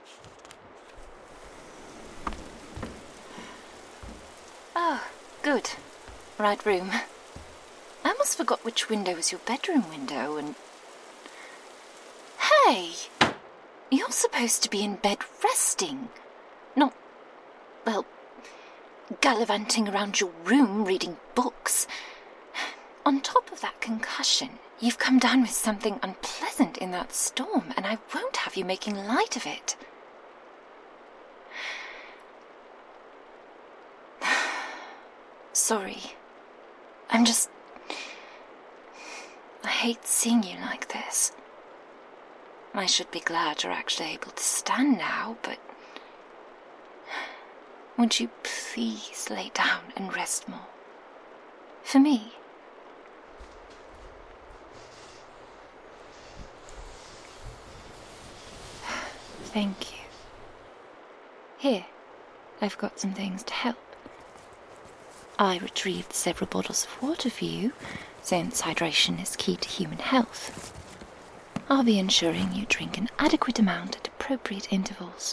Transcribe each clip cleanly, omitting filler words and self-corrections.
Oh, good. Right room. I almost forgot which window was your bedroom window and... Hey! You're supposed to be in bed resting. Not, well, gallivanting around your room reading books. On top of that concussion, you've come down with something unpleasant in that storm, and I won't have you making light of it. Sorry. I hate seeing you like this. I should be glad you're actually able to stand now, but... Would you please lay down and rest more? For me. Thank you. Here, I've got some things to help. I retrieved several bottles of water for you, since hydration is key to human health. I'll be ensuring you drink an adequate amount at appropriate intervals.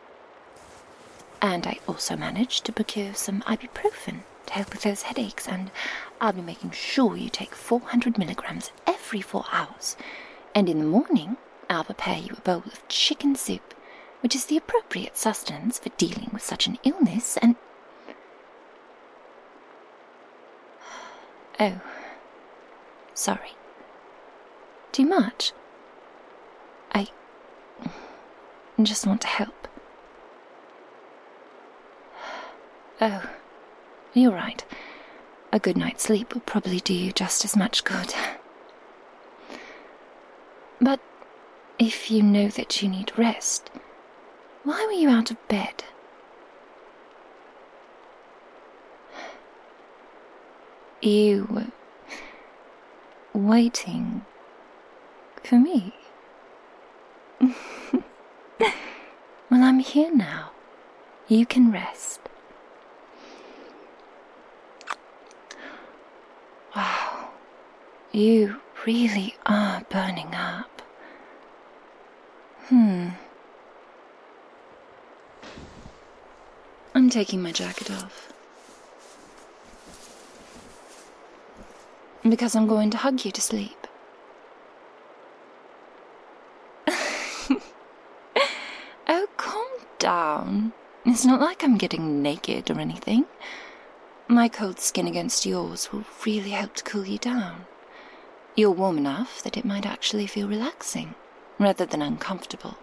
And I also managed to procure some ibuprofen to help with those headaches, and I'll be making sure you take 400 milligrams every 4 hours. And in the morning, I'll prepare you a bowl of chicken soup, which is the appropriate sustenance for dealing with such an illness, and... Oh, sorry. Too much? I just want to help. Oh, you're right. A good night's sleep will probably do you just as much good. But if you know that you need rest, why were you out of bed? You were waiting for me. Well, I'm here now. You can rest. Wow, you really are burning up. I'm taking my jacket off. Because I'm going to hug you to sleep. Oh, calm down. It's not like I'm getting naked or anything. My cold skin against yours will really help to cool you down. You're warm enough that it might actually feel relaxing, rather than uncomfortable.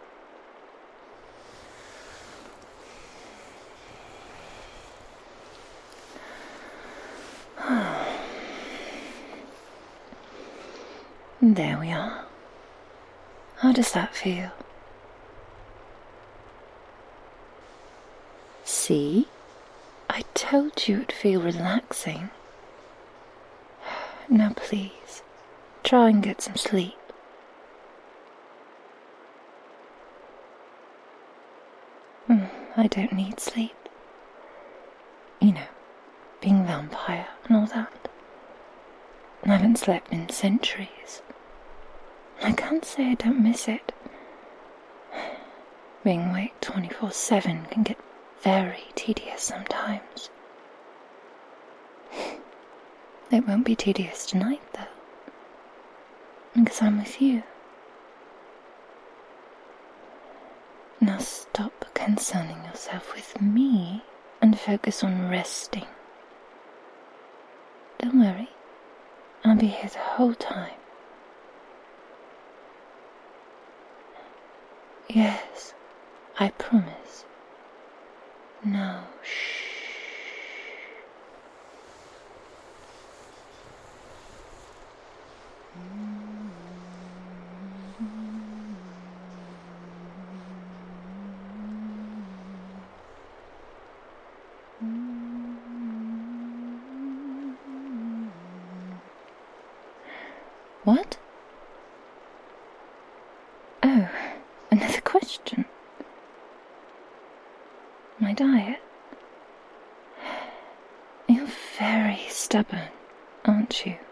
There we are. How does that feel? See? I told you it'd feel relaxing. Now please, try and get some sleep. I don't need sleep. You know, being vampire and all that. I haven't slept in centuries. I can't say I don't miss it. Being awake 24/7 can get very tedious sometimes. It won't be tedious tonight, though, because I'm with you. Now stop concerning yourself with me and focus on resting. Don't worry, I'll be here the whole time. Yes, I promise. Now, shh. What? Oh, another question. My diet? You're very stubborn, aren't you?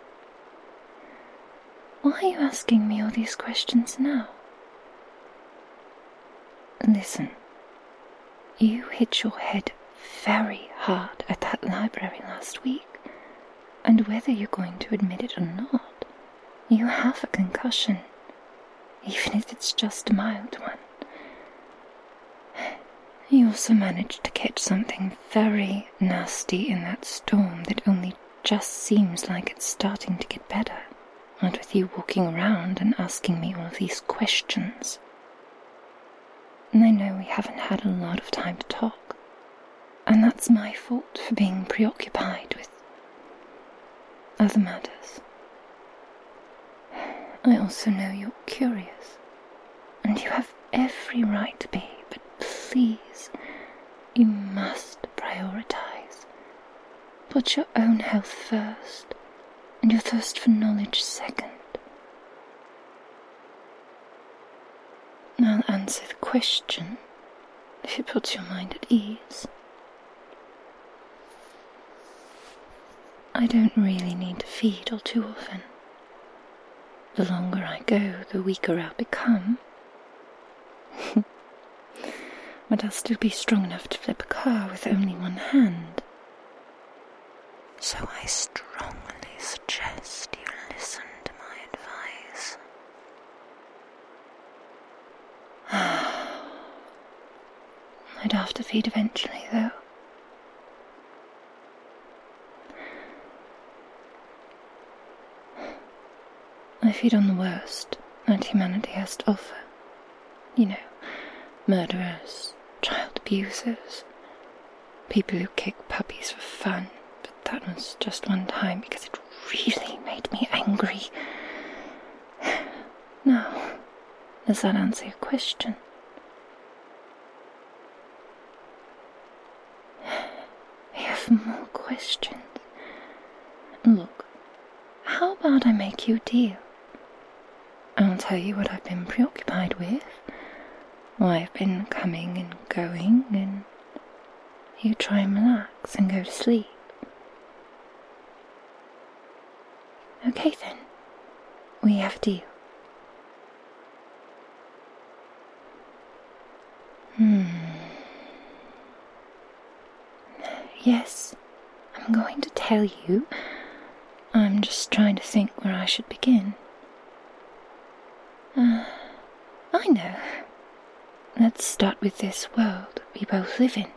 Why are you asking me all these questions now? Listen, you hit your head very hard at that library last week, and whether you're going to admit it or not, you have a concussion, even if it's just a mild one. You also managed to catch something very nasty in that storm that only just seems like it's starting to get better, not with you walking around and asking me all of these questions. And I know we haven't had a lot of time to talk, and that's my fault for being preoccupied with other matters. I also know you're curious, and you have every right to be, but please, you must prioritize. Put your own health first, and your thirst for knowledge second. I'll answer the question if it puts your mind at ease. I don't really need to feed all too often. The longer I go, the weaker I'll become. But I'll still be strong enough to flip a car with only one hand. So I strongly suggest you listen to my advice. I'd have to feed eventually, though. I feed on the worst that humanity has to offer. You know, murderers, child abusers, people who kick puppies for fun, but that was just one time because it really made me angry. Now, does that answer your question? You have more questions. Look, how about I make you a deal? I'll tell you what I've been preoccupied with, why I've been coming and going, and you try and relax and go to sleep. Okay then, we have a deal. Yes, I'm going to tell you. I'm just trying to think where I should begin. I know. Let's start with this world we both live in.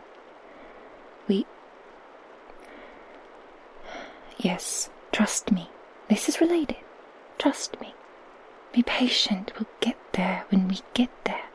Yes, trust me. This is related. Trust me. Be patient. We'll get there when we get there.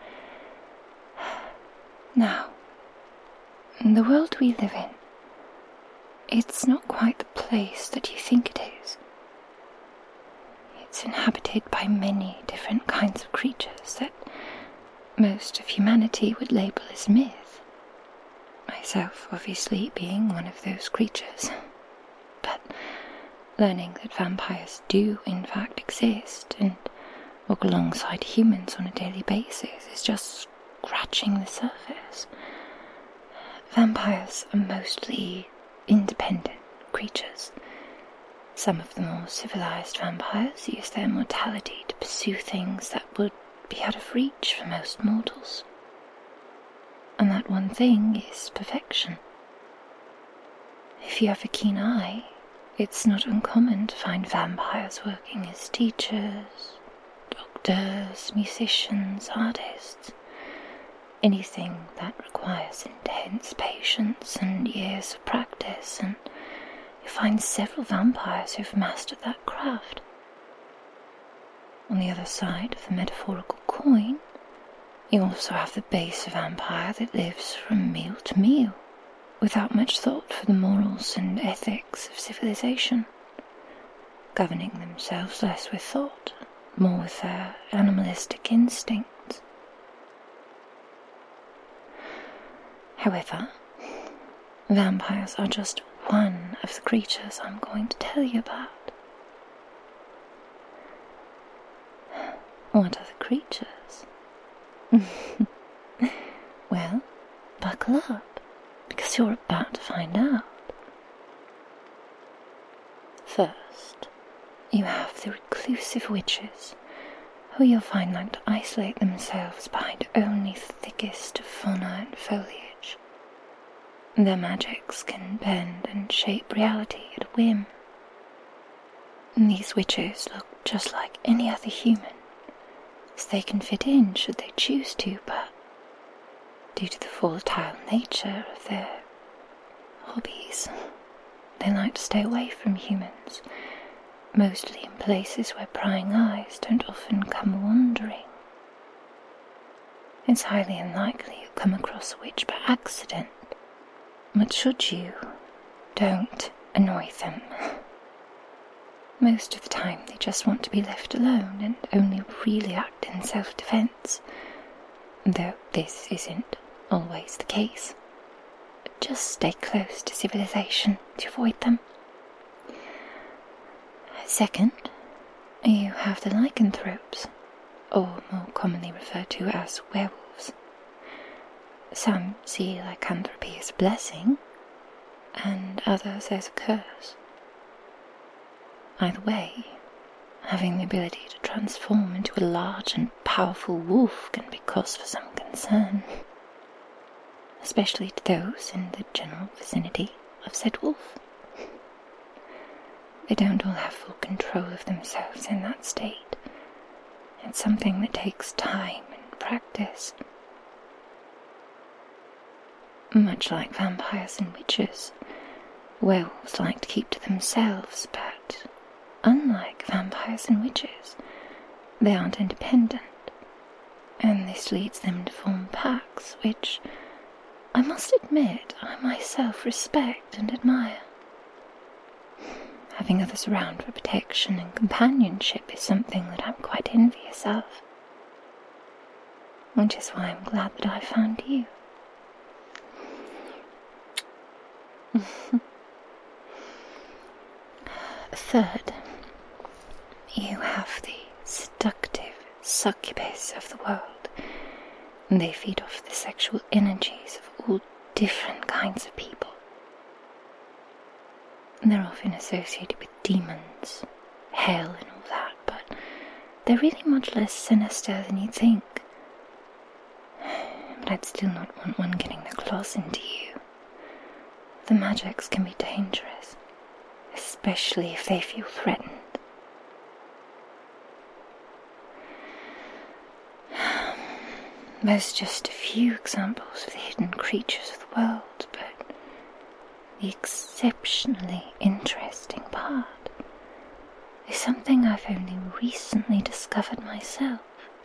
Now, the world we live in, it's not quite the place that you think it is. It's inhabited by many different kinds of creatures that most of humanity would label as myth. Myself, obviously, being one of those creatures. But learning that vampires do in fact exist and walk alongside humans on a daily basis is just scratching the surface. Vampires are mostly independent creatures. Some of the more civilized vampires use their mortality to pursue things that would be out of reach for most mortals. And that one thing is perfection. If you have a keen eye, it's not uncommon to find vampires working as teachers, doctors, musicians, artists. Anything that requires intense patience and years of practice, and you find several vampires who've mastered that craft. On the other side of the metaphorical coin, you also have the base vampire that lives from meal to meal, without much thought for the morals and ethics of civilization, governing themselves less with thought, more with their animalistic instincts. However, vampires are just one of the creatures I'm going to tell you about. What are the creatures? Well, buckle up, because you're about to find out. First, you have the reclusive witches who you'll find like to isolate themselves behind only the thickest of fauna and foliage. Their magics can bend and shape reality at a whim. These witches look just like any other human, as they can fit in should they choose to, but due to the volatile nature of their hobbies, they like to stay away from humans, mostly in places where prying eyes don't often come wandering. It's highly unlikely you'll come across a witch by accident, but should you, don't annoy them. Most of the time they just want to be left alone and only really act in self-defense, though this isn't always the case. Just stay close to civilization to avoid them. Second, you have the lycanthropes, or more commonly referred to as werewolves. Some see lycanthropy as a blessing, and others as a curse. Either way, having the ability to transform into a large and powerful wolf can be cause for some concern, especially to those in the general vicinity of said wolf. They don't all have full control of themselves in that state. It's something that takes time and practice. Much like vampires and witches, werewolves like to keep to themselves, but unlike vampires and witches, they aren't independent, and this leads them to form packs, which I must admit I myself respect and admire. Having others around for protection and companionship is something that I'm quite envious of, which is why I'm glad that I found you. Third, you have the seductive succubus of the world. They feed off the sexual energies of all different kinds of people. They're often associated with demons, hell and all that, but they're really much less sinister than you'd think. But I'd still not want one getting their claws into you. The magics can be dangerous, especially if they feel threatened. There's just a few examples of the hidden creatures of the world, but the exceptionally interesting part is something I've only recently discovered myself.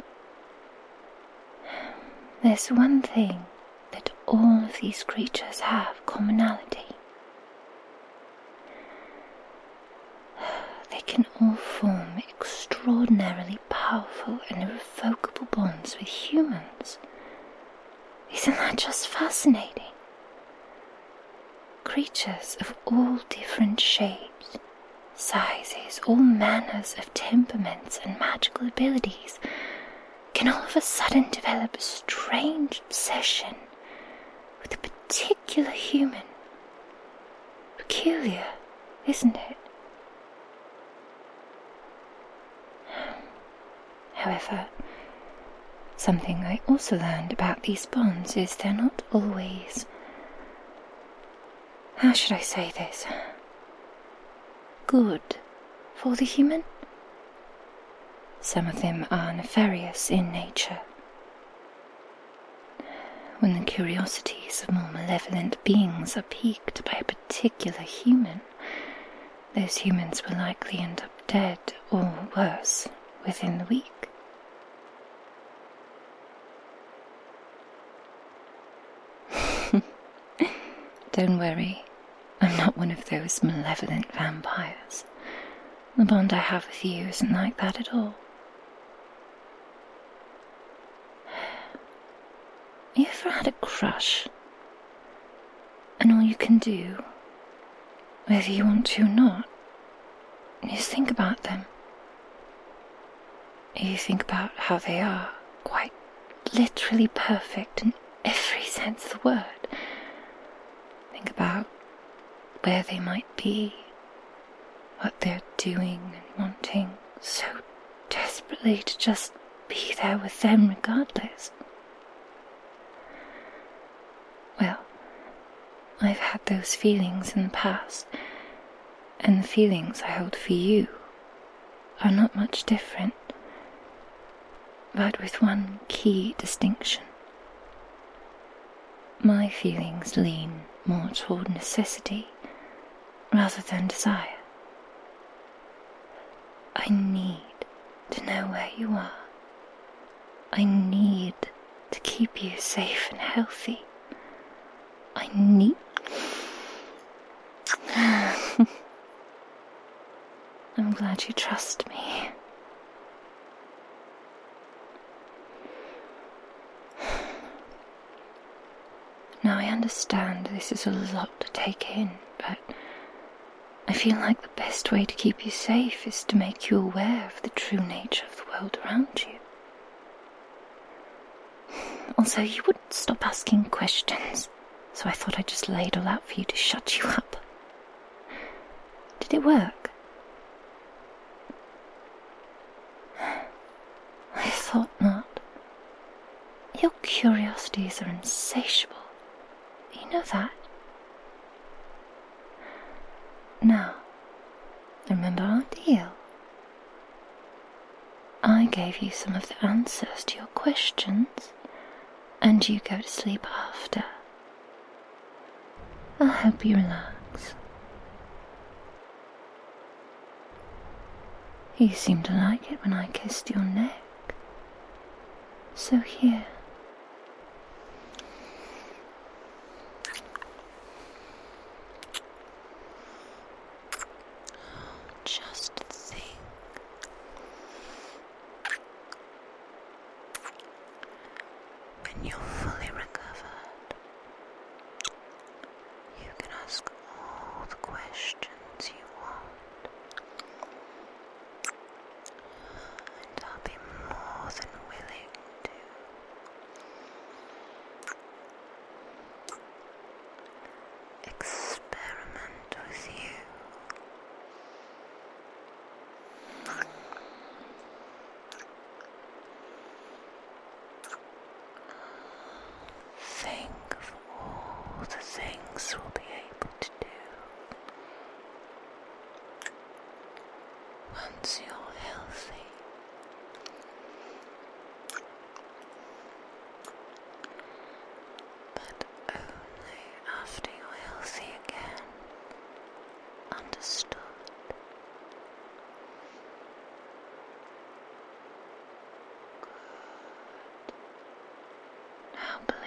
There's one thing that all of these creatures have commonality. They can all form extraordinarily powerful and irrevocable bonds with humans. Isn't that just fascinating? Creatures of all different shapes, sizes, all manners of temperaments and magical abilities can all of a sudden develop a strange obsession with a particular human. Peculiar, isn't it? However, something I also learned about these bonds is they're not always, how should I say this, good for the human. Some of them are nefarious in nature. When the curiosities of more malevolent beings are piqued by a particular human, those humans will likely end up dead or worse within the week. Don't worry, I'm not one of those malevolent vampires. The bond I have with you isn't like that at all. You ever had a crush, and all you can do, whether you want to or not, is think about them? You think about how they are quite literally perfect in every sense of the word. Think about where they might be, what they're doing and wanting so desperately to just be there with them regardless. Well, I've had those feelings in the past, and the feelings I hold for you are not much different, but with one key distinction. My feelings lean more toward necessity rather than desire. I need to know where you are. I need to keep you safe and healthy. I need... I'm glad you trust me. Now I understand this is a lot to take in, but I feel like the best way to keep you safe is to make you aware of the true nature of the world around you. Also, you wouldn't stop asking questions, so I thought I'd just lay it all out for you to shut you up. Did it work? I thought not. Your curiosities are insatiable. You know that. Now, remember our deal? I gave you some of the answers to your questions, and you go to sleep after. I'll help you relax. You seemed to like it when I kissed your neck. So here. Just think. When you're fully recovered, you can ask all the questions you want, and I'll be more than willing to. Experiment with you. Think of all the things we'll be able to do once you're healthy. But only after you're healthy again. Understood? Good. Now